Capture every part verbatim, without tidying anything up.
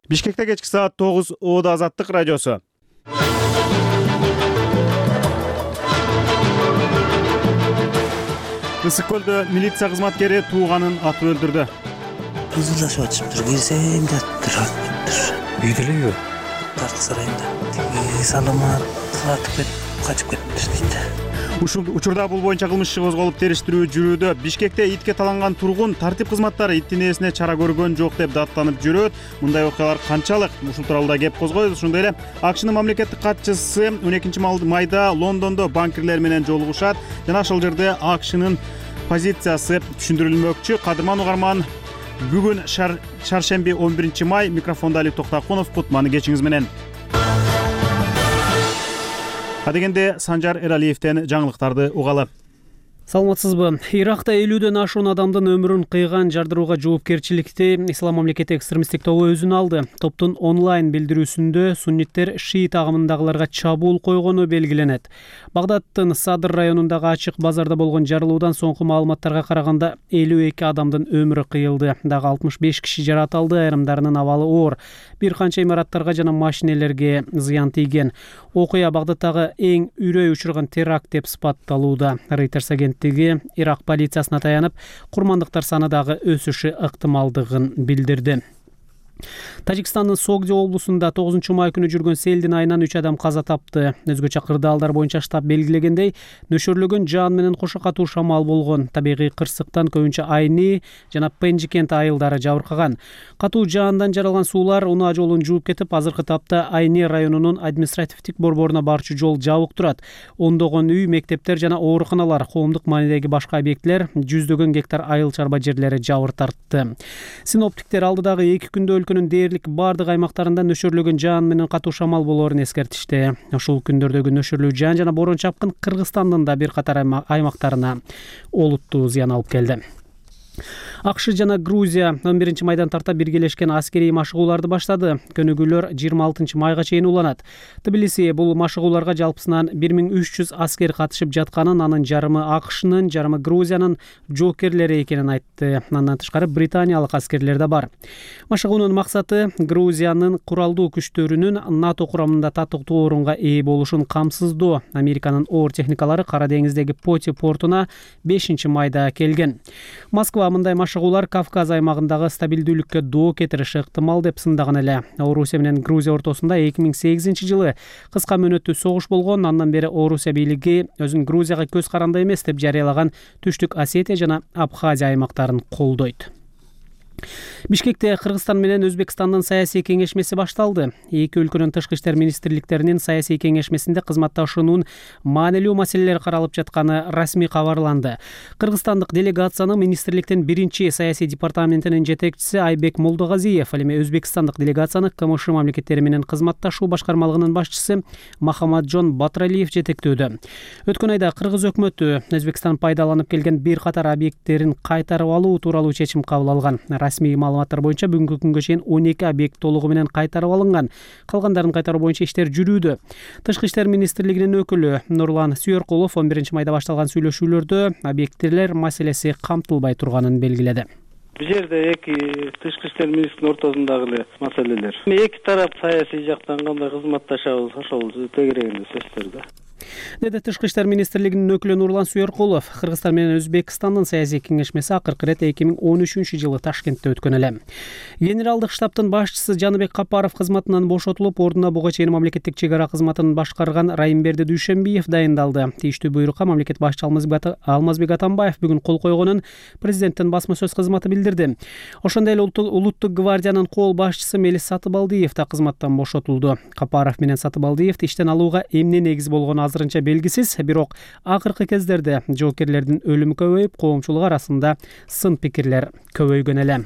Бишкекте кечки саат тогуз Оода Азаттык радиосу. Ысык көлдө милиция кызматкери тууганын атып өлтүрдү. Кызылдашып атышыптыр, кирсем жаттыр, атыптыр. Үйдө элеби? Таркы сарайында. Тиги саламат атып кетип, качып кетиптир дейт. Ушул учурда бул боюнча кылмыш иши козголуп териштирүү жүрүүдө. Бишкекте итке таланган тургун тартип кызматтары иттин ээсине чара көргөн жок деп даттанып жүрөт. Мындай окуялар канчалык? Ушул тууралуу да кеп козгойбуз. Ошондой эле АКШнын мамлекеттик катчысы он экинчи майда Лондондо банкирлер менен жолугушат жана ошол жерде АКШнын позициясы түшүндүрүлмөкчү. Кадырман угарман, бүгүн шаршемби он биринчи май. Микрофондо Алик Токтакунов. Кутманы кечиңиз менен. Адегенде Санжар Эралиевден жаңылыктарды угалы. Саламатсызбы? Иракта элүүдөн ашуун адамдын өмүрүн кыйган жардырууга жоопкерчиликти Ислам мамлекети экстремисттик тобу өзүнө алды. Топтун онлайн билдирүүсүндө сунниттер шиит агымындагыларга чабуул койгону белгиленет. Багдадтын Садр районундагы ачык базарда болгон жарылуудан соңку маалыматтарга караганда элүү эки адамдын өмүрү кыйылды. Дагы алтымыш беш киши жаратылды, айрымдарынын абалы оор. Бир канча имараттарга жана машинелерге зыян тийген. Окуя Багдадтагы эң үрөй учурган теракт деп сыпатталууда. Reuters агенттиги Ирак полициясына таянып, курмандыктар саны дагы өсүшү ыктымалдыгын билдирди. Тажикстандын Согди облусунда тогузунчу май күнү жүргөн селдин айынан үч адам каза тапты. Өзгөчө кырдаалдар боюнча штаб белгилегендей, нөшөрлөгөн жаан менен кошо катуу шамал болгон. Табигый кырсыктан көбүнчө Айни жана Пенжикент айылдары жабыркаган. Катуу жаандан жаралган суулар унаа жолун жууп кетип, азыркы тапта Айни районунун административдик борборуна барчу жол жабык турат. Ондогон үй, мектептер жана ооруканалар, коомдук маанидеги башка объектилер, жүздөгөн гектар айыл чарба жерлери жабыр тартты. Синоптиктер алдыдагы эки күндө өлкөнүн дээрлик бардык аймактарында нөшөрлөгөн жаан менен катуу шамал болоорун эскертишти. Ушул күндөрдөгү нөшөрлүү жаан жана борон чапкын Кыргызстандын да бир катар аймактарына олуттуу зыян алып келди. АКШ жана Грузия он биринчи майдан тарта биргелешкен аскерий машыгууларды баштады. Көнүгүүлөр жыйырма алтынчы майга чейин уланат. Тбилиси бул машыгууларга жалпысынан бир миң үч жүз аскер катышып жатканын, анын жарымы АКШнын, жарымы Грузиянын жоокерлери экенин айтты. Андан тышкары британиялык аскерлер да бар. Машыгуунун максаты Грузиянын куралдуу күчтөрүнүн НАТО курамында татыктуу орунга ээ болушун камсыздоо. Американын оор техникалары Кара деңиздеги Поти портуна бешинчи майда келген. Москва мындай машыгуулар Кавказ аймагындагы стабилдүүлүккө доо кетириши ыктымал деп сындаган эле. Орусия менен Грузия ортосунда эки миң сегизинчи жылы кыска мөөнөттүү согуш болгон. Андан бери Орусия бийлиги өзүн Грузияга көз каранды эмес деп жарыялаган Түштүк Осетия жана Абхазия аймактарын колдойт. Бишкекте Кыргызстан менен Өзбекстандын саясий кеңешмеси башталды. Эки өлкөнүн тышкы иштер министрликтеринин саясий кеңешмесинде кызматташуунун маанилүү маселелери каралып жатканы расмий кабарланды. Кыргызстандык делегацияны министрликтин биринчи саясий департаментинин жетекчиси Айбек Молдогазиев, ал эми Өзбекстандык делегацияны КМШ мамлекеттери менен кызматташуу башкармалыгынын башчысы Махамаджон Батыралиев жетектөөдө. Өткөн айда Кыргыз өкмөтү Өзбекстан пайдаланып келген бир катар объекттерин кайтарып алуу тууралуу чечим кабыл алган. Расмий маалыматтар боюнча бүгүнкү күнгө чейин он эки объект толугу менен кайтарып алынган. Калгандарын кайтаруу боюнча иштер жүрүүдө. Тышкы иштер министрлигинин өкүлү Нурлан Сүйөркулов он биринчи майда башталган сүйлөшүүлөрдө объекттер маселеси камтылбай турганын белгиледи. Бул жерде эки тышкы иштер министринин ортосундагы эле маселелер. Эки тарап саясий жактан кандай кызматташабыз, ошол тегерегинде сөздөр да. Деди Тышкы иштер министрлигинин өкүлү Нурлан Сүйөркулов. Кыргызстан менен Өзбекстандын саясий кеңешмеси акыркы ирет эки миң он үчүнчү жылы Ташкентте өткөн эле. Генералдык штабтын башчысы Жаныбек Капаров кызматынан бошотулуп, ордуна буга чейин мамлекеттик чек ара кызматын башкарган Райымберди Дүйшөнбиев дайындалды. Тийиштүү буйрукка мамлекет башчысы Алмазбек Атамбаев бүгүн кол койгонун президенттин басма сөз кызматы билдирди. Ошондой эле Улуттук гвардиянын кол башчысы Мелис Сатыбалдиев да кызматтан бошотулду. Капаров менен Сатыбалдиевди иштен алууга эмне негиз болгону азырынча белгисиз, бирок акыркы кездерде жоокерлердин өлүмү көбөйүп, коомчулук арасында сын пикирлер көбөйгөн эле.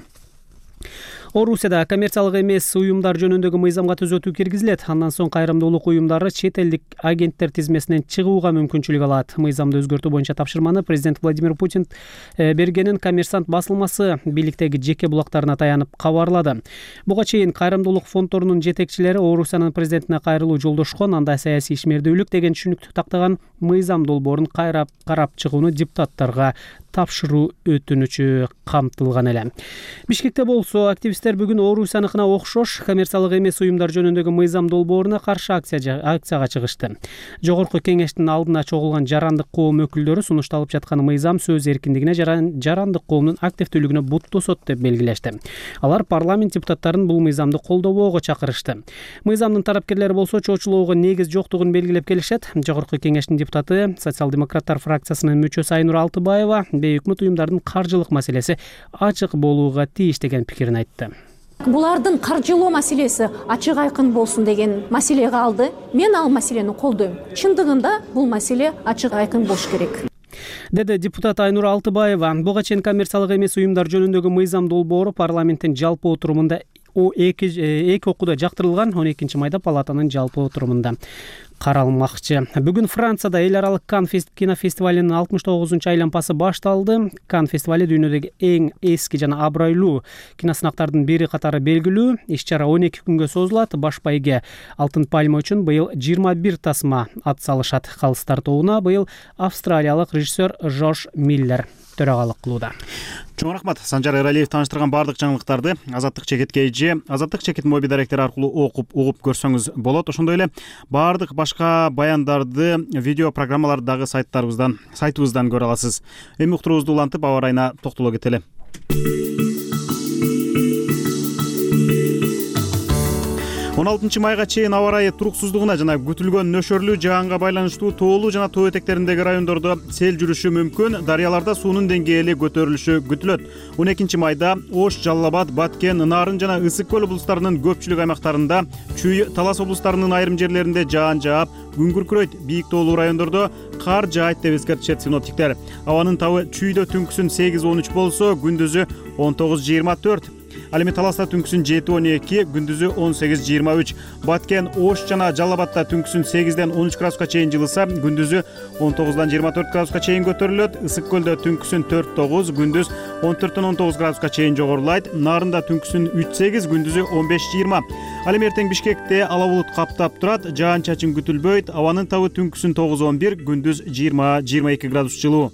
Орусияда коммерциялык эмес уюмдар жөнүндөгү мыйзамга түзөтүү киргизилет. Андан соң кайрымдуулук уюмдары чет элдик агенттер тизмесинен чыгууга мүмкүнчүлүк алат. Мыйзамды өзгөртүү боюнча тапшырманы президент Владимир Путин бергенин Коммерсант басылмасы бийликтеги жеке булактарына таянып кабарлады. Буга чейин кайрымдуулук фонддорунун жетекчилери Орусиянын президентине кайрылуу жолдошкон, анда саясий ишмердүүлүк деген түшүнүктү тактаган мыйзам долбоорун кайрап карап чыгууну депутаттарга тапшыруу өтүнүчү камтылган эле. Бишкекте болсо активисттер активисттер бүгүн Орусияныкына окшош коммерциялык эмес уюмдар жөнүндөгү мыйзам долбооруна каршы акцияга чыгышты. Жогорку кеңештин алдына чогулган жарандык коом өкүлдөрү сунушталып жаткан мыйзам сөз эркиндигине жана жарандык коомдун активдүүлүгүнө бут тосот деп белгилешти. Алар парламент депутаттарын бул мыйзамды колдобоого чакырышты. Мыйзамдын тарапкерлери болсо чоочулоого негиз жоктугун белгилеп келишет. Жогорку кеңештин депутаты, социал-демократтар фракциясынын мүчөсү Айнур Алтыбаева бейөкмөт уюмдардын каржылык маселеси ачык болууга тийиш деген пикирин айтты. Булардын каржылоо маселеси ачык айкын болсун деген маселе калды. Мен ал маселени колдойм. Чындыгында бул маселе ачык айкын болуш керек. Деди депутат Айнур Алтыбаева. Буга чейин коммерциялык эмес уюмдар жөнүндөгү мыйзам долбоору парламенттин жалпы отурумунда эки эки окууда жактырылган, он экинчи майда палатанын жалпы отурумунда каралмакчы. Бүгүн Францияда эл аралык Кан кинофестивалинин алтымыш тогузунчу айлампасы башталды. Кан фестивали дүйнөдөгү эң эски жана абройлуу киносынактардын бири катары белгилүү. Иш-чара он эки күнгө созулат. Баш байге Алтын пальма үчүн быйыл жыйырма бир тасма ат салышат. Калыс тартууна быйыл австралиялык режиссер Жорж Миллер төрагалык кылууда. Чоң рахмат. Санжар Эралиев тааныштырган бардык жаңылыктарды Азаттык чекетке же Азаттык чекет моби директори аркылуу окуп, угуп көрсөңүз болот. Ошондой эле бардык башка баяндарды видео программаларды дагы сайттарыбыздан, сайтыбыздан көрө аласыз. Эми уктуруубузду улантып, аба ырайына токтоло кетели. он алтынчы майга чейин аба ырайы туруксуздугуна жана күтүлгөн нөшөрлүү жаганга байланыштуу тоолуу жана тоо этектериндеги райондордо сел жүрүшү мүмкүн. Дарыяларда суунун деңгээли көтөрүлүшү күтүлөт. он экинчи майда Ош, Жалал Абад, Баткен, Нарын жана Ысык көл облустарынын көпчүлүк аймактарында, Чүй, Талас облустарынын айрым жерлеринде жаан жаап, күн күркүрөйт. Бийик тоолуу райондордо кар жаайт деп эскертишет синоптиктер. Абанын табы Чүйдө түнкүсүн сегиз он үч болсо, күндүзү он тогуз жыйырма төрт. Ал эми Таласта түнкүсүн жети он эки, күндүзү он сегиз жыйырма үч. Баткен, Ош жана Жалал Абадта түнкүсүн сегизден он үч градуска чейин жылыса, күндүзү он тогуздан жыйырма төрт градуска чейин көтөрүлөт. Ысык көлдө түнкүсүн төрт тогуз, күндүз он төрттөн он тогуз градуска чейин жогорулайт. Нарында түнкүсүн үч сегиз, күндүзү он беш жыйырма. Ал эми эртең Бишкекте ала булут каптап турат, жаан-чачын күтүлбөйт. Абанын табы түнкүсүн тогуз он бир, күндүз жыйырма жыйырма эки градус жылуу.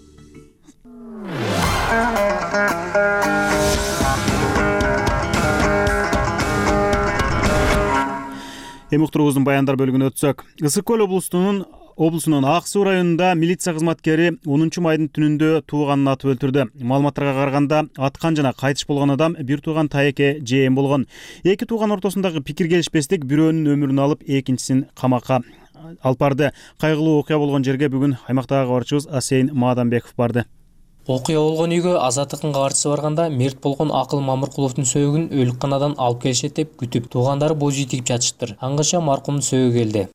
Эми уктуруубуздун баяндар бөлүгүнө өтсөк, Ысык көл облусунун облусунун Ак Суу районунда милиция кызматкери онунчу майдын түнүндө тууганын атып өлтүрдү. Маалыматтарга караганда, аткан жана кайтыш болгон адам бир тууган тайеке жээм болгон. Эки тууган ортосундагы пикир келишпестик бирөөнүн өмүрүн алып, экинчисин камакка алып барды. Кайгылуу окуя болгон жерге бүгүн аймактагы кабарчыбыз Асейин Маадамбеков барды. Окуя болгон үйгө Азаттыктын кабарчысы барганда мерт болгон Акыл Мамыркуловдун сөөгүн өлүкканадан алып келишет деп күтүп, туугандары боз үй тигип жатыштыр. Аңгыча маркумдун сөөгү келди.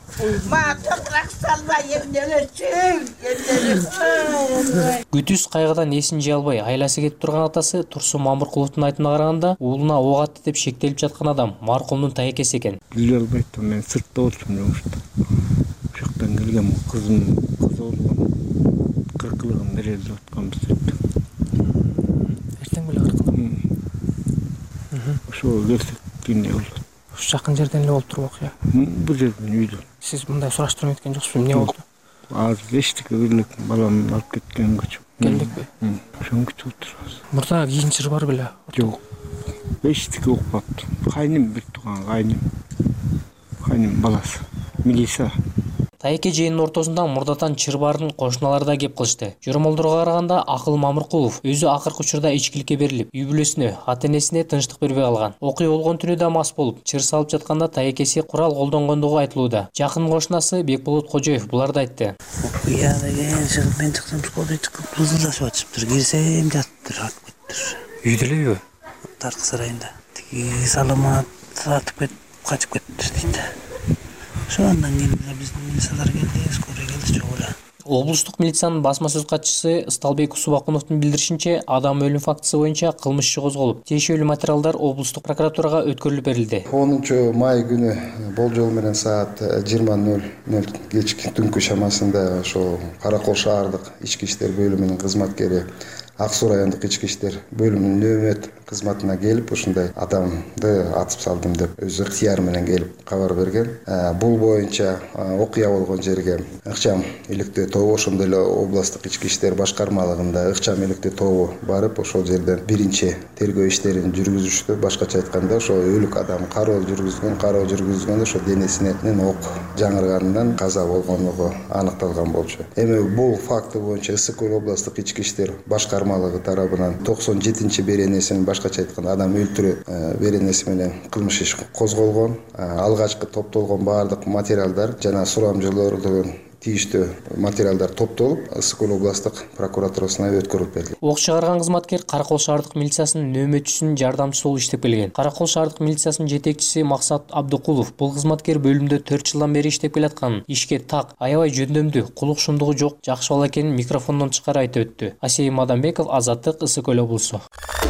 Күтүс кайгыдан эсин жыя албай айласы кетип турган атасы Турсун Мамыркуловдун айтымына караганда, уулуна ок атты деп шектелип жаткан адам маркумдун тайекеси экен. Биле албайт, мен сыртта отурдум жумушта. Ошоктон келгем, кызым кызы болгон. Кыркылыгын нерелде атканбыз деп. Эртең беле кыркылып. Ошо келсек кийин болот. Ушу жакын жерден эле болуп туруп окуя. Бул жерден үйдө. Сиз мындай сураштырып кеткен жоксузбу? Эмне болду? Азыр эчтеке элек балам алып кеткенгечи. Келдикпи? Ошону күтүп отурабыз. Мурда кийин чыр бар беле? Жок. Эчтеке окпаптыр. Кайным бир тууган кайным. Кайным баласы. Милиция. Тайеке жээнин ортосунда мурдатан чыр барын кошуналар да кеп кылышты. Жөрөмолдорго караганда Акыл Мамыркулов өзү акыркы учурда ичкиликке берилип, үй бүлөсүнө, ата-энесине тынчтык бербей калган. Окуя болгон түнү да мас болуп, чыр салып жатканда тайекеси курал колдонгондугу айтылууда. Жакын кошунасы Бекболот Кожоев буларды айтты. Окуя деген чыгып мен чыксам школдо чыкып бузулдашып атышыптыр. Кирсем жатыптыр, атып кетиптир. Үйдө элеби? Тарткы сарайында. Тиги саламат атып кетип, качып кетиптир дейт. Шондан кийин биздин милициялар келди, скорый келди, чогуу эле. Облустук милициянын басма сөз катчысы Ысталбек Усубакуновдун билдиришинче, адам өлүм фактысы боюнча кылмыш иши козголуп, тиешелүү материалдар облустук прокуратурага өткөрүлүп берилди. онунчу май күнү болжол менен саат жыйырма ноль ноль кечки түнкү шамасында ошо Каракол шаардык ички иштер бөлүмүнүн кызматкери, Ак Суу райондук ички иштер бөлүмүнүн нөөмөт кызматына келип ушундай адамды атып салдым деп өз ыктыяры менен келип кабар берген. Бул боюнча окуя болгон жерге ыкчам иликтөө тобу, ошондой эле областтык ички иштер башкармалыгында ыкчам иликтөө тобу барып ошол жерден биринчи тергөө иштерин жүргүзүштү. Башкача айтканда ошо өлүк адам кароо жүргүзгөн, кароо жүргүзгөндө ошо денесинен ок жаңырганынан каза болгондугу аныкталган болчу. Эми бул факты боюнча Ысык Көл областтык ички иштер башкармалыгы тарабынан токсон жетинчи беренесин, башкача айтканда адам өлтүрүү беренеси менен кылмыш иш козголгон. Алгачкы топтолгон баардык материалдар жана сурамжылоордун тийиштүү материалдар топтолуп Ысык Көл областтык прокуратурасына өткөрүлүп берилди. Ок чыгарган кызматкер Каракол шаардык милициясынын нөөмөтчүсүнүн жардамчысы болуп иштеп келген. Каракол шаардык милициясынын жетекчиси Максат Абдыкулов бул кызматкер бөлүмдө төрт жылдан бери иштеп келатканын, ишке так, аябай жөндөмдүү, кулук шумдугу жок, жакшы бала экенин микрофондон тышкары айтып өттү. Асей Мадамбеков, Азаттык, Ысык Көл облусу.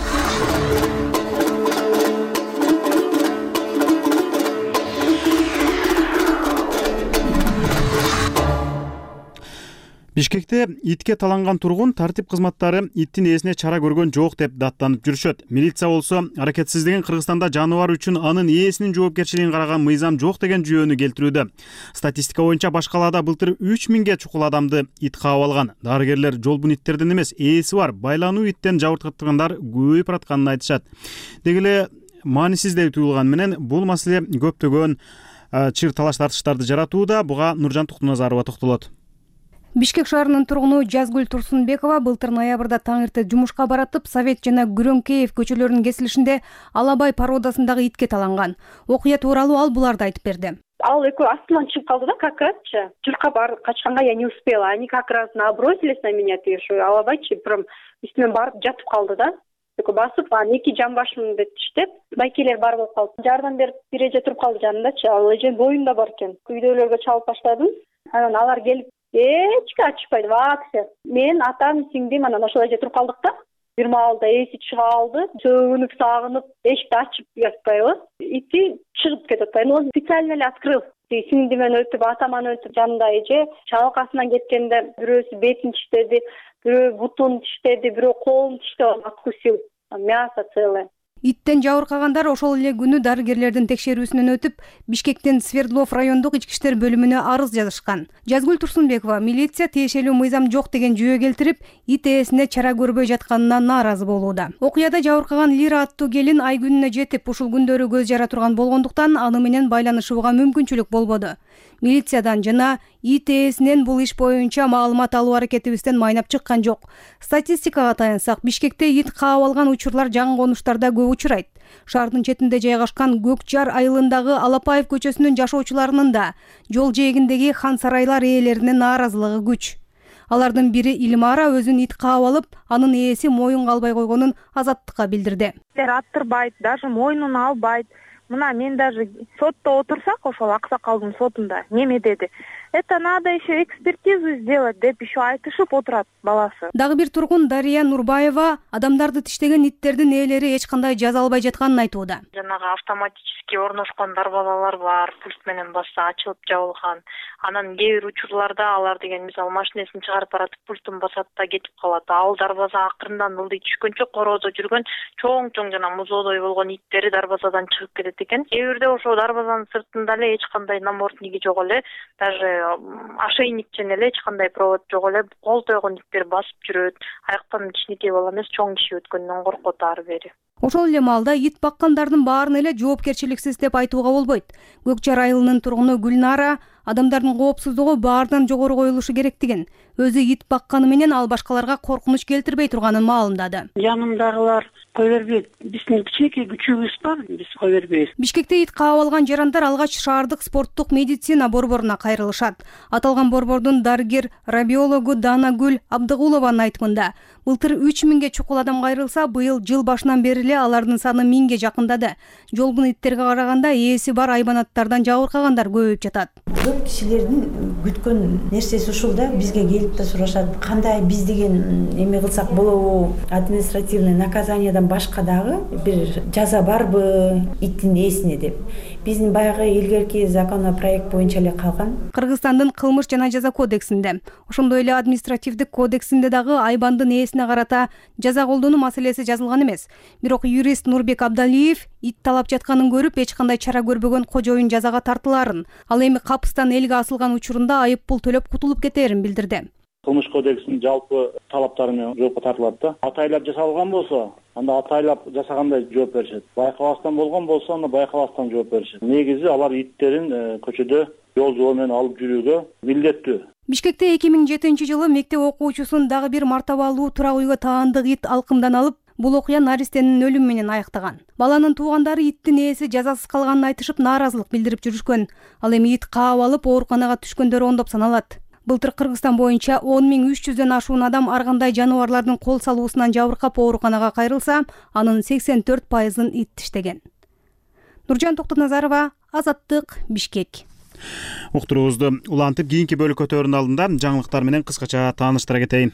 Бишкекте итке таланган тургун тартип кызматтары иттин ээсине чара көргөн жок деп даттанып жүрүшөт. Милиция болсо аракетсиздигин Кыргызстанда жаныбар үчүн анын ээсинин жоопкерчилигин караган мыйзам жок деген жүйөнү келтирүүдө. Статистика боюнча баш калаада былтыр үч миңге чукул адамды ит каап алган. Дарыгерлер жолбун иттерден эмес, ээси бар байлануу иттен жабыркаттыргандар көбөйүп баратканын айтышат. Деги эле маанисиз деп туюлган менен бул маселе көптөгөн чыр талаш тартыштарды жаратууда. Буга Нуржан Туктуназарова токтолот. Бишкек шаарынын тургуну Жазгүл Турсунбекова былтыр ноябрда таң эрте жумушка баратып, Совет жана Күрөңкеев көчөлөрүнүн кесилишинде Алабай породасындагы итке таланган. Окуя тууралуу ал буларды айтып берди. Ал экөө астынан чыгып калды да, как разчы. Журка барып качканга я не успела. Они как раз набросились на меня, тише. Алабайчы прям үстүнөн барып жатып калды да. Экөө басып, анан эки жамбашым деп тиштеп, байкелер бар болуп калды. Жардам берип бир эже туруп калды жанындачы. Ал эже боюнда бар экен. Күйдөөлөргө чалып баштадым. Анан алар келип эчке ачышпайды вообще. Мен атам, сиңдим, анан ошол эже туруп калдык да. Бир маалда эси чыга алды, сөгүнүп, сагынып, эшикти ачып жатпайбы. Ити чыгып кетип атпайбы. Но он специально эле открыл. Сиңдимен өтүп, атаман өтүп, жанында эже чалкасынан кеткенде бирөөсү бетин тиштеди, бирөө бутун тиштеди, бирөө колун тиштеп откусил. Мясо целое. Иттен жабыркагандар ошол эле күнү дарыгерлердин текшерүүсүнөн өтүп, Бишкектин Свердлов райондук ички иштер бөлүмүнө арыз жазышкан. Жазгүл Турсунбекова милиция тиешелүү мыйзам жок деген жүйө келтирип, ит ээсине чара көрбөй жатканына нааразы болууда. Окуяда жабыркаган Лира аттуу келин ай күнүнө жетип, ушул күндөрү көз жара турган болгондуктан аны менен байланышууга мүмкүнчүлүк болбоду. Милициядан жана ит ээсинен бул иш боюнча маалымат алуу аракетибизден майнап чыккан жок. Статистикага таянсак, Бишкекте ит каап алган учурлар жаңы конуштарда көп учурайт. Шаардын четинде жайгашкан Көк Жар айылындагы Алапаев көчөсүнүн жашоочуларынын да жол жээгиндеги хан сарайлар ээлеринин нааразылыгы күч. Алардын бири Илмара өзүн ит каап алып, анын ээси моюнга албай койгонун Азаттыкка билдирди. Аттырбайт, даже мойнуна албайт. Мына мен даже сотто отурсак, ошол аксакалдын сотунда неме деди. Это надо еще экспертизу сделать деп еще айтышып отурат баласы. Дагы бир тургун Дария Нурбаева адамдарды тиштеген иттердин ээлери эч кандай жаза албай жатканын айтууда. Жанагы автоматически орношкон дарбазалар бар, пульт менен басса ачылып жабылган. Анан кээ бир учурларда алар деген мисалы машинесин чыгарып баратып пультун басат да кетип калат. Ал дарбаза акырындан ылдый түшкөнчө короодо жүргөн чоң-чоң жана музоодой болгон иттери дарбазадан чыгып кетет экен. Кээ бирде ошо дарбазанын сыртында эле эч кандай намордниги жок эле, даже ошейниктен эле эч кандай провод жок эле, кол тойгон иттер басып жүрөт. Аяктан кичинекей бала эмес, чоң киши өткөндөн коркот ары бери. Ошол эле маалда ит баккандардын баарын эле жоопкерчиликсиз деп айтууга болбойт. Көк Жар айылынын тургуну Гүлнара адамдардын коопсуздугу баардан жогору коюлушу керектигин, өзү ит бакканы менен ал башкаларга коркунуч келтирбей турганын маалымдады. Жанымдагылар кой бербейт. Биздин кичинекей күчүбүз бар, биз кой бербейбиз. Бишкекте ит каап алган жарандар алгач шаардык спорттук медицина борборуна кайрылышат. Аталган борбордун дарыгер рабиологу Данагүл Абдыгулованын айтымында, былтыр үч миңге чукул адам кайрылса, быйыл жыл башынан бери эле алардын саны миңге жакындады. Жолбун иттерге караганда ээси бар айбанаттардан жабыркагандар көбөйүп жатат. көп кишилердин күткөн нерсеси ушул да, бизге келип да сурашат, кандай биз деген эме кылсак болобу, административный наказаниядан башка дагы бир жаза барбы иттин ээсине деп. Биздин баягы илгерки законопроект боюнча эле калган. Кыргызстандын кылмыш жана жаза кодексинде, ошондой эле административдик кодексинде дагы айбандын ээсине карата жаза колдонуу маселеси жазылган эмес. Бирок юрист Нурбек Абдалиев ит талап жатканын көрүп, эч кандай чара көрбөгөн кожоюн жазага тартыларын, ал эми капыстан элге асылган учурунда айып пул төлөп кутулуп кетерин билдирди. Кылмыш кодексинин жалпы талаптары менен жоопко тартылат да. Атайлап жасалган болсо, анда атайлап жасагандай жооп беришет. Байкабастан болгон болсо, анда байкабастан жооп беришет. Негизи алар иттерин көчөдө жол жол менен алып жүрүүгө милдеттүү. Бишкекте эки миң жетинчи жылы мектеп окуучусун дагы бир мартабалуу турак үйгө таандык ит алкымдан алып, бул окуя наристенин өлүмү менен аяктаган. Баланын туугандары иттин ээси жазасыз калганын айтышып нааразылык билдирип жүрүшкөн. Ал эми ит каап алып ооруканага түшкөндөр ондоп саналат. Былтыр Кыргызстан боюнча он миң үч жүздөн ашуун адам ар кандай жаныбарлардын кол салуусунан жабыркап ооруканага кайрылса, анын сексен төрт пайызын ит тиштеген. Нуржан Токтоназарова, Азаттык, Бишкек. Уктуруубузду улантып кийинки бөлүккө көтөрүүнүн алдында жаңылыктар менен кыскача тааныштыра кетейин.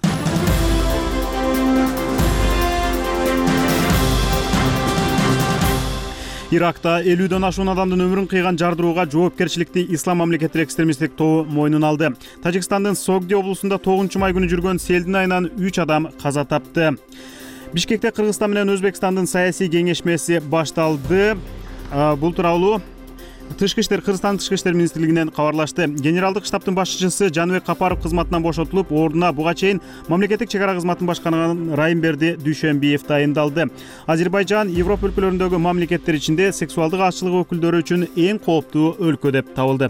Иракта элүүдөн ашуун адамдын өмүрүн кыйган жардырууга жоопкерчиликти Ислам мамлекеттик экстремисттик тобу мойнуна алды. Тажикстандын Согди облусунда тогузунчу май күнү жүргөн селдин айынан үч адам каза тапты. Бишкекте Кыргызстан менен Өзбекстандын саясий кеңешмеси башталды. Бул тууралуу Тышкы иштер Кыргызстан Тышкы иштер министрлигинен кабарлашты. Генералдык штабтын башчысы Жаныбек Капаров кызматынан бошотулуп, ордуна буга чейин мамлекеттик чек ара кызматын башкарган Райымберди Дүйшөнбиев тайындалды. Азербайжан Европа өлкөлөрүндөгү мамлекеттер ичинде сексуалдык азчылык өкүлдөрү үчүн эң кооптуу өлкө деп табылды.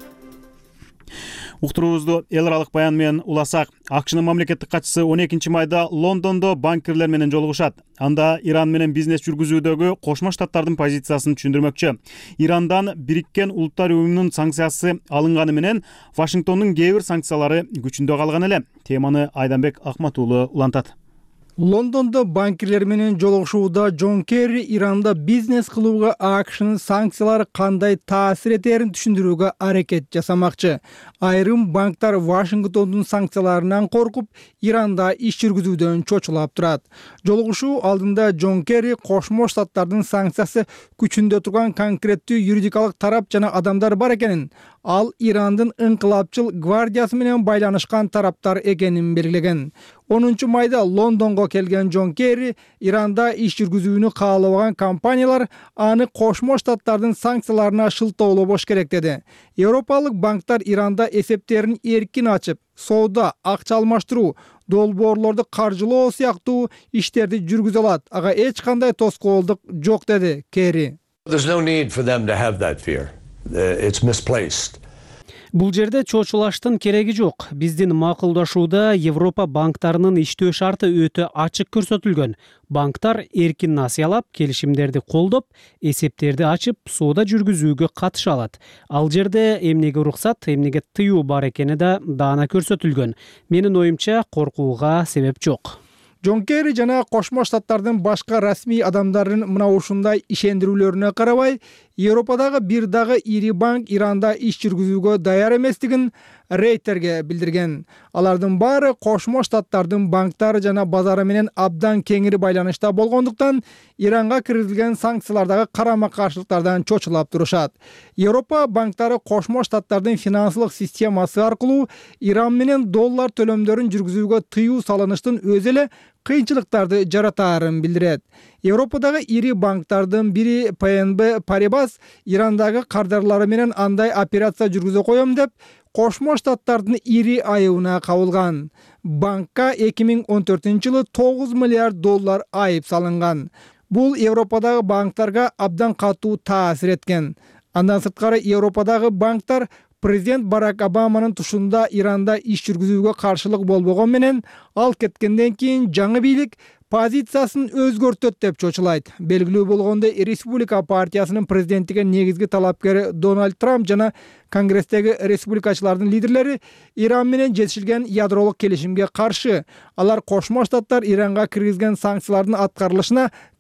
Уктуруубузду эл аралык баян менен уласак. АКШнын мамлекеттик катчысы он экинчи майда Лондондо банкирлер менен жолугушат. Анда Иран менен бизнес жүргүзүүдөгү Кошмо Штаттардын позициясын түшүндүрмөкчү. Ирандан Бириккен Улуттар Уюмунун санкциясы алынганы менен Вашингтондун кээ бир санкциялары күчүндө калган эле. Теманы Айданбек Акматуулу улантат. Лондондо банкирлер менен жолугушууда Джон Керри Иранда бизнес кылууга АКШнын санкциялары кандай таасир этерин түшүндүрүүгө аракет жасамакчы. Айрым банктар Вашингтондун санкцияларынан коркуп, Иранда иш жүргүзүүдөн чочулап турат. Жолугушуу алдында Джон Керри Кошмо Штаттардын санкциясы күчүндө турган конкреттүү юридикалык тарап жана адамдар бар экенин, ал Ирандын ыңкылапчыл гвардиясы менен байланышкан тараптар экенин белгилеген. онунчу майда Лондонго келген Джон Керри Иранда иш жүргүзүүнү каалабаган компаниялар аны Кошмо Штаттардын санкцияларына шылтоолобош керек деди. Европалык банктар Иранда эсептерин эркин ачып, соода, акча алмаштыруу, долбоорлорду каржылоо сыяктуу иштерди жүргүзө алат. Ага эч кандай тоскоолдук жок деди Керри. There's no need for them to have that fear. It's misplaced. Бул жерде чочулаштын кереги жок. Биздин макулдашууда Европа банктарынын иштөө шарты өтө ачык көрсөтүлгөн. Банктар эркин насыялап, келишимдерди колдоп, эсептерди ачып, соода жүргүзүүгө катыша алат. Ал жерде эмнеге уруксат, эмнеге тыюу бар экени да даана көрсөтүлгөн. Менин оюмча, коркууга себеп жок. Джон Керри жана Кошмо Штаттардын башка расмий адамдардын мына ушундай ишендирүүлөрүнө карабай, Европадагы бир дагы ири банк Иранда иш жүргүзүүгө даяр эместигин Рейтерге билдирген. Алардын баары Кошмо Штаттардын банктары жана базары менен абдан кеңири байланышта болгондуктан, Иранга киргизилген санкциялардагы карама-каршылыктардан чочулап турушат. Европа банктары Кошмо Штаттардын финансылык системасы аркылуу Иран менен доллар төлөмдөрүн жүргүзүүгө тыюу салыныштын өзү эле кыйынчылыктарды жаратаарын билдирет. Европадагы ири банктардын бири Пэ Эн Бэ Парибас Ирандагы кардарлары менен андай операция жүргүзө коем деп Кошмо Штаттардын ири айыбына кабылган. Банкка эки миң он төртүнчү жылы тогуз миллиард доллар айып салынган. Бул Европадагы банктарга абдан катуу таасир эткен. Андан сырткары Европадагы банктар Президент Барак Обаманын тушунда Иранда иш жүргүзүүгө каршылык болбогон менен, ал кеткенден кийин жаңы бийлик позициясын өзгөртөт деп чочулайт. Белгилүү болгондой, Республика партиясынын президенттиге негизги талапкери Дональд Трамп жана Конгресстеги республикачылардын лидерлери Иран менен жетишилген ядролук келишимге каршы. Алар Кошмо Штаттар Иранга киргизген санкциялардын аткарылышына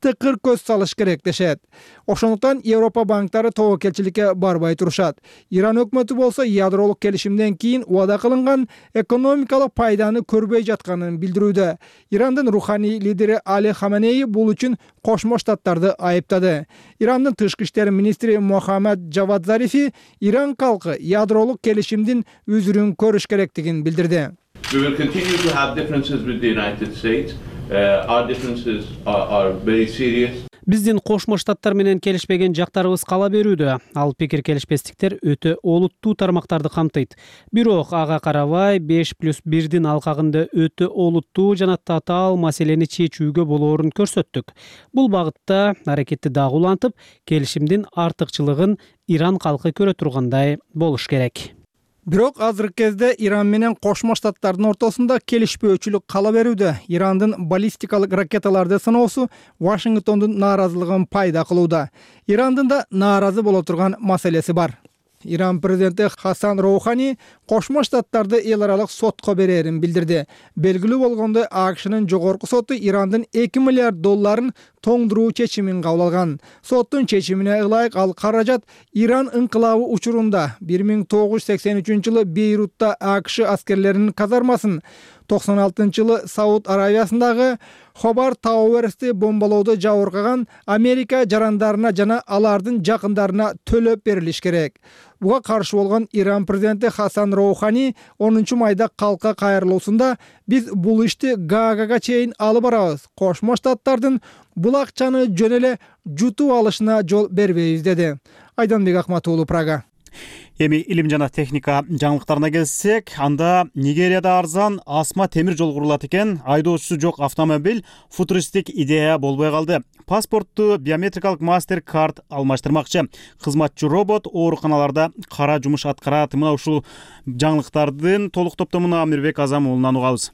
тыкыр көз салыш керек дешет. Ошондуктан Европа банктары тобокелчиликке барбай турушат. Иран өкмөтү болсо ядролук келишимден кийин убада кылынган экономикалык пайданы көрбөй жатканын билдирүүдө. Ирандын руханий лидери Али Хаменеи бул үчүн Кошмо Штаттарды айыптады. Ирандын тышкы иштер министри Мохаммад Джавад Зарифи Иран калкы ядролук келишимдин үзүрүн көрүш керектигин билдирди. We will continue to have differences with the United States. Uh, our differences are, are very serious. Биздин Кошмо Штаттар менен келишпеген жактарыбыз кала берүүдө. Ал пикир келишпестиктер өтө олуттуу тармактарды камтыйт. Бирок ага карабай беш плюс бирдин алкагында өтө олуттуу жана татаал маселени чечүүгө болоорун көрсөттүк. Бул багытта аракетти дагы улантып, келишимдин артыкчылыгын Иран калкы көрө тургандай болуш керек. Бирок азыркы кезде Иран менен Кошмо Штаттардын ортосунда келишпөөчүлүк кала берүүдө. Ирандын баллистикалык ракеталарды сыноосу Вашингтондун нааразылыгын пайда кылууда. Ирандын да нааразы боло турган маселеси бар. Иран президенти Хасан Роухани Кошмо Штаттарды эл аралык сотко берерин билдирди. Белгилүү болгондой, АКШнын жогорку соту Ирандын эки миллиард долларын тоңдуруу чечимин кабыл алган. Соттун чечимине ылайык ал каражат Иран инкылабы учурунда бир миң тогуз жүз сексен үчүнчү жылы Бейрутта АКШ аскерлеринин казармасын, токсон алтынчы жылы Сауд Аравиясындагы Хобар Тауэрсти бомбалоодо жабыркаган Америка жарандарына жана алардын жакындарына төлөп берилиш керек. Буга каршы болгон Иран президенти Хасан Роухани онунчу майда калкка кайрылуусунда биз бул ишти Гаагага чейин алып барабыз. Кошмо Штаттардын бул акчаны жөн эле жутуп алышына жол бербейбиз деди. Айданбек Акматуулу, Прага. Эми илим жана техника жаңылыктарына келсек, анда Нигерияда арзан асма темир жол курулат экен. Айдоочусу жок автомобиль футуристик идея болбой калды. Паспортту биометрикалык мастер карт алмаштырмакчы. Кызматчы робот ооруканаларда кара жумуш аткарат. Мына ушул жаңылыктардын толук топтомуну Амирбек Азамуулунан угабыз.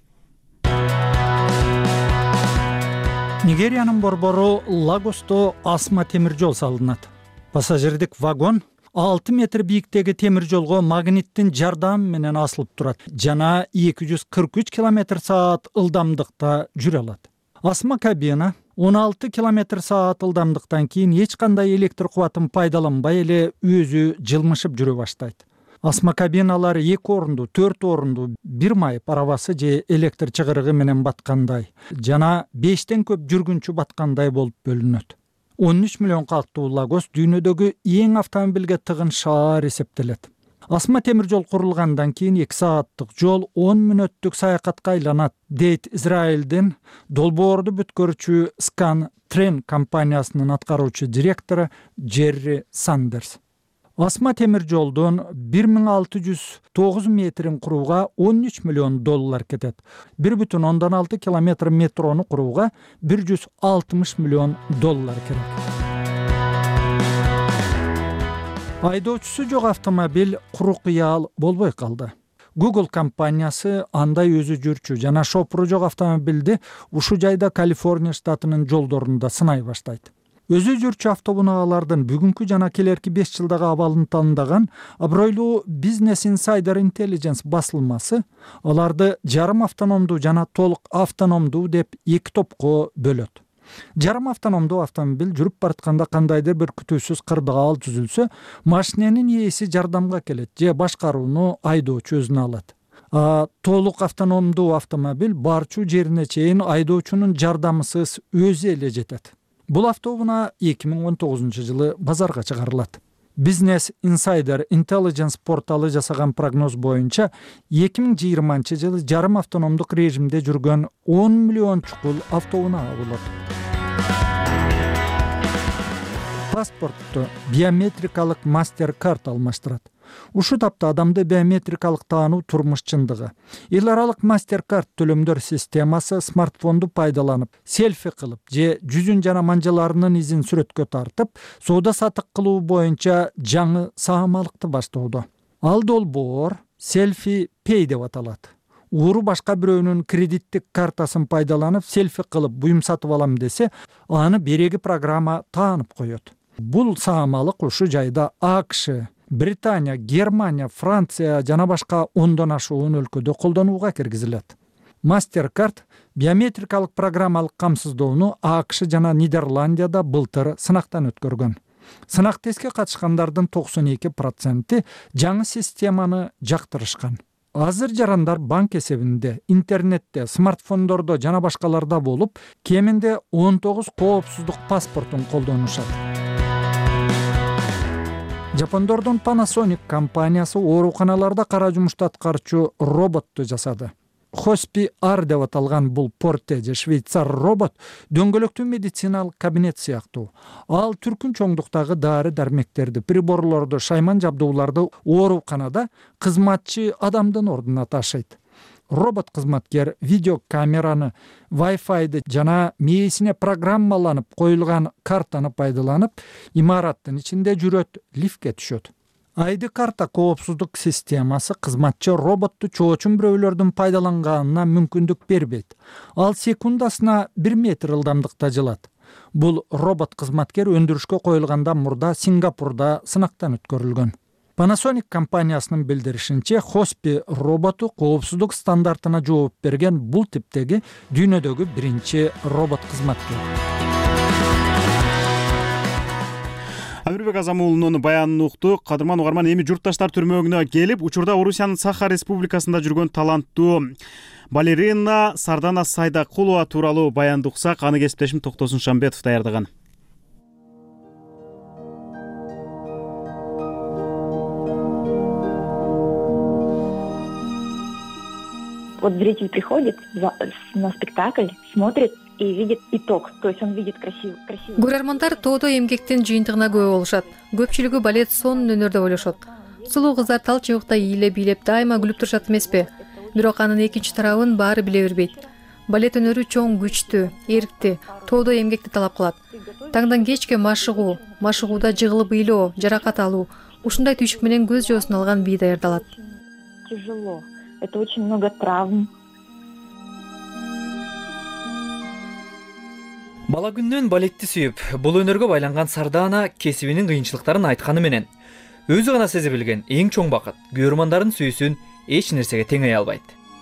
Нигериянын борбору Лагосто асма темир жол салынат. Пассажирдик вагон алты метр бийиктеги темир жолго магниттин жардамы менен асылып турат жана эки жүз кырк үч километр саат ылдамдыкта жүрө алат. Асма кабина он алты километр саат ылдамдыктан кийин эч кандай электр кубатын пайдаланбай эле өзү жылмышып жүрө баштайт. Асма кабиналары эки орунду, төрт орунду, бир майып арабасы же электр чыгырыгы менен баткандай жана бештен көп жүргүнчү баткандай болуп бөлүнөт. он үч миллион калктуу Лагос дүйнөдөгү эң автомобилге тыгын шаар эсептелет. Асма темир жол курулгандан кийин эки сааттык жол он мүнөттүк саякатка айланат, дейт Израилдин долбоорду бүткөрүүчү Scan Train компаниясынын аткаруучу директору Джерри Сандерс. Асма темир жолдун бир миң алты жүз тогуз метрин курууга он үч миллион доллар кетет. бир бүтүн ондон алты километр метрону курууга бир жүз алтымыш миллион доллар керек. Айдоочусу жок автомобиль куру кыял болбой калды. Google компаниясы андай өзү жүрчү жана шопуру жок автомобилди ушул жайда Калифорния штатынын жолдорунда сынай баштайт. Өзү жүрчү автоунаалардын бүгүнкү жана келерки беш жылдагы абалын тандаган абройлуу Business Insider Intelligence басылмасы аларды жарым автономдуу жана толук автономдуу деп эки топко бөлөт. Жарым автономдуу автомобиль жүрүп баратканда кандайдыр бир күтүүсүз кырдаал түзүлсө, машиненин ээси жардамга келет же башкарууну айдоочу өзүнө алат. А толук автономдуу автомобиль барчу жерине чейин айдоочунун жардамысыз өзү эле жетет. Бул автоунаа эки миң он тогузунчу жылы базарга чыгарылат. Business Insider Intelligence порталы жасаган прогноз боюнча эки миң жыйырманчы жылы жарым автономдук режимде жүргөн он миллион чукул автоунаа болот. Паспортту биометрикалык мастер карт алмаштырат. Ушу тапта адамды биометрикалык таануу турмуш чындыгы. Эл аралык мастер карт төлөмдөр системасы смартфонду пайдаланып, селфи кылып же жүзүн жана манжаларынын изин сүрөткө тартып, соода сатык кылуу боюнча жаңы саамалыкты баштоодо. Ал долбоор селфи пей деп аталат. Ууру башка бирөөнүн кредиттик картасын пайдаланып селфи кылып буюм сатып алам десе, аны береги программа таанып коет. Бул саамалык ушу жайда АКШ, Британия, Германия, Франция жана башка ондон ашуун өлкөдө колдонууга киргизилет. Мастеркарт биометрикалык программалык камсыздоону АКШ жана Нидерландияда былтыр сынактан өткөргөн. Сынак тестке катышкандардын токсон эки проценти жаңы системаны жактырышкан. Азыр жарандар банк эсебинде, интернетте, смартфондордо жана башкаларда болуп, кеминде он тогуз коопсуздук паспортун колдонушат. Жапондордун Panasonic компаниясы ооруканаларда кара жумушту аткарчу роботту жасады. Хоспи Ар деп аталган бул порте же швейцар робот дөңгөлөктүү медициналык кабинет сыяктуу. Ал түркүн чоңдуктагы дары дармектерди, приборлорду, шайман жабдууларды ооруканада кызматчы адамдын ордуна ташыйт. Робот кызматкер видеокамераны, Wi-Fi'ды жана мээсине программаланып коюлган картаны пайдаланып, имараттын ичинде жүрөт, лифтке түшөт. Айды карта коопсуздук системасы кызматчы роботту чоочун бирөөлөрдүн пайдаланганына мүмкүндүк бербейт. Ал секундасына бир метр ылдамдыкта жылат. Бул робот кызматкер өндүрүшкө коюлгандан мурда Сингапурда сынактан өткөрүлгөн. Panasonic компаниясынын билдиришинче, Хоспи роботу коопсуздук стандартына жооп берген бул типтеги дүйнөдөгү биринчи робот кызматкер. Амирбек Азамуулунун баянын уктук. Кадырман угарман, эми журтташтар түрмөгүнө келип, учурда Орусиянын Саха Республикасында жүргөн таланттуу балерина Сардана Сайдакулова тууралуу баянды уксак, аны кесиптешим Токтосун Шамбетов даярдаган. Вот зритель приходит на спектакль, смотрит и видит итог, то есть он видит красиво. красиво. Көрөрмандар тоодо эмгектин жыйынтыгына күбө болушат. Көпчүлүгү балет сонун өнөрдө ойлошот. Сулуу кыздар тал чыбыкта ийиле бийлеп дайыма күлүп турушат эмеспи? Бирок анын экинчи тарабын баары биле бербейт. Балет өнөрү чоң, күчтүү, эрктүү, тоодо эмгекти талап кылат. Таңдан кечке машыгуу, машыгууда жыгылып ыйлоо, жаракат алуу, ушундай түйшүк менен көз жоосун алган бий даярдалат. Тяжело. Это очень много травм. Бала күннөн балетти сүйүп, бул өнөргө байланган Сардана кесибинин кыйынчылыктарын айтканы менен өзү гана сезе билген эң чоң бакыт көрөрмандардын сүйүүсүн эч нерсеге теңей албайт.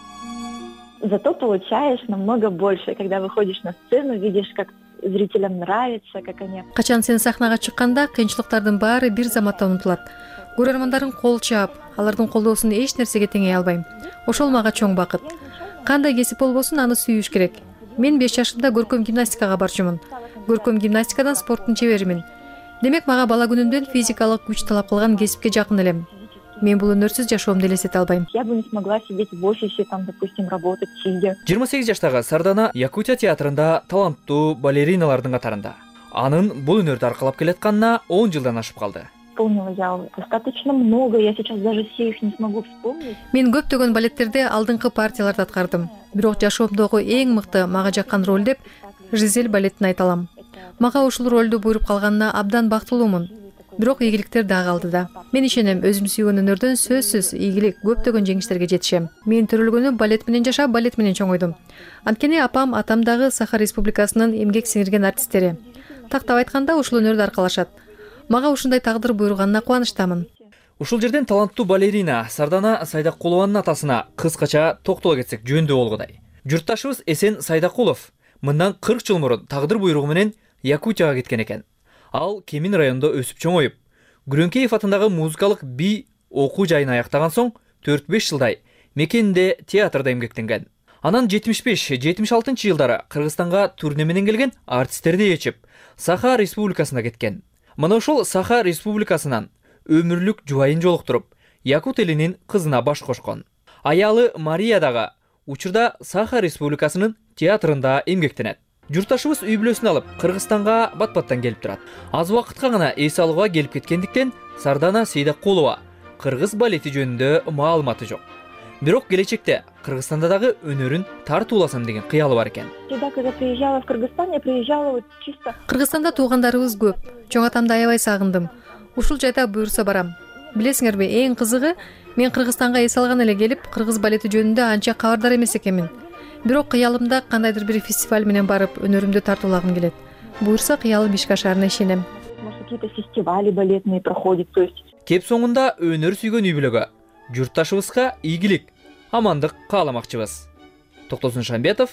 Зато получаешь намного больше, когда выходишь на сцену, видишь, как зрителям нравится, как они. Качан сен сахнага чыкканда кыйынчылыктардын баары бир заматта унутулат. Көрөрмандарын кол чаап, алардын колдоосун эч нерсеге теңей албайм. Ошол мага чоң бакыт. Кандай кесип болбосун, аны сүйүш керек. Мен беш жашымда көркөм гимнастикага барчумун. Көркөм гимнастикадан спорттун чеберимин. Демек мага бала күнүмдөн физикалык күч талап кылган кесипке жакын элем. Мен бул өнөрсүз жашоомду элестете албайм. Я бы не смогла сидеть в офисе, там, допустим, работать сидя. жыйырма сегиз жаштагы Сардана Якутия театрында таланттуу балериналардын катарында. Анын бул өнөрдү аркалап келатканына он жылдан ашып калды. Исполнила я достаточно много, я сейчас даже все их не смогу вспомнить. Мен көптөгөн балеттерде алдыңкы партияларды аткардым. Бирок жашоомдогу эң мыкты мага жаккан роль деп Жизель балетин айта алам. Мага ушул ролду буйруп калганына абдан бактылуумун. Бирок ийгиликтер да калды да. Мен ишенем, өзүм сүйгөн өнөрдөн сөзсүз ийгилик, көптөгөн жеңиштерге жетишем. Мен төрөлгөнү балет менен жашап, балет менен чоңойдум. Анткени апам, атам дагы Саха Республикасынын эмгек сиңирген артисттери. Тактап айтканда ушул өнөрдү аркалашат. Мага ушундай тагдыр буйруганына кубанычтамын. Ушул жерден таланттуу балерина Сардана Сайдакулованын атасына кыскача токтоло кетсек жөндүү болгудай. Журтташыбыз Эсен Сайдакулов мындан кырк жыл мурун тагдыр буйругу менен Якутияга кеткен экен. Ал Кемин районунда өсүп чоңоюп, Күрөңкеев атындагы музыкалык би окуу жайын аяктаган соң төрт беш жылдай мекенинде театрда эмгектенген. Анан жетимиш беш жетимиш алтынчы жылдары Кыргызстанга турне менен келген артисттерди ээрчип, Саха Республикасына кеткен. Мына ушул Саха Республикасынан өмүрлүк жубайын жолуктуруп, якут элинин кызына баш кошкон. Аялы Мария дагы учурда Саха Республикасынын театрында эмгектенет. Журтташыбыз үй бүлөсүн алып, Кыргызстанга бат-баттан келип турат. Аз убакытка гана эс алууга келип кеткендиктен Сардана Сайдакулова кыргыз балети жөнүндө маалыматы жок. Бирок келечекте Кыргызстанда дагы өнөрүн тартууласам деген кыялы бар экен. Всегда, когда приезжала в Кыргызстан, я приезжала вот чисто. Кыргызстанда туугандарыбыз көп. Чоң атамды аябай сагындым. Ушул жайда буйрса барам. Билесиңерби, эң кызыгы, мен Кыргызстанга эс алган эле келип, кыргыз балети жөнүндө анча кабардар эмес экенмин. Бирок кыялымда кандайдыр бир фестиваль менен барып, өнөрүмдү тартуулагым келет. Буйрса кыялым ишке ашарына ишенем. Может, какие-то фестивали балетные проходят, то есть. Кеп соңунда өнөр сүйгөн үй бүлөгө, журтташыбызга ийгилик, амандык кааламакчыбыз. Токтосун Шамбетов,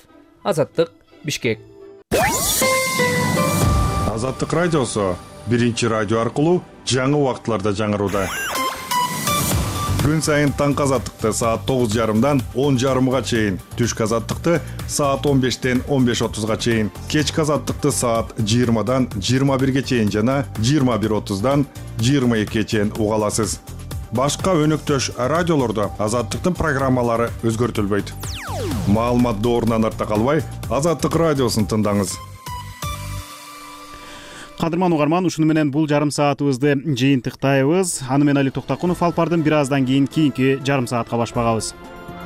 Азаттык, Бишкек. Азаттык радиосу биринчи радио аркылуу жаңы убакытларда жаңырууда. Күн сайын таңкы азаттыкты саат тогуз жарымдан он жарымга чейин, түшкү азаттыкты саат он бештен он беш отузга чейин, кечки азаттыкты саат жыйырмадан жыйырма бирге чейин жана жыйырма бир отуздан жыйырма экиге чейин уга аласыз. Башка өнөктөш радиолордо азаттыктын программалары өзгөртүлбөйт. Маалымат доорунан артта калбай, Азаттык радиосун тыңдаңыз. Кадырман угарман, ушуну менен бул жарым саатыбызды жыйынтыктайбыз. Аны мен Али Токтакунов алып бардым. Бир аздан кийин кийинки жарым саатка баш багабыз.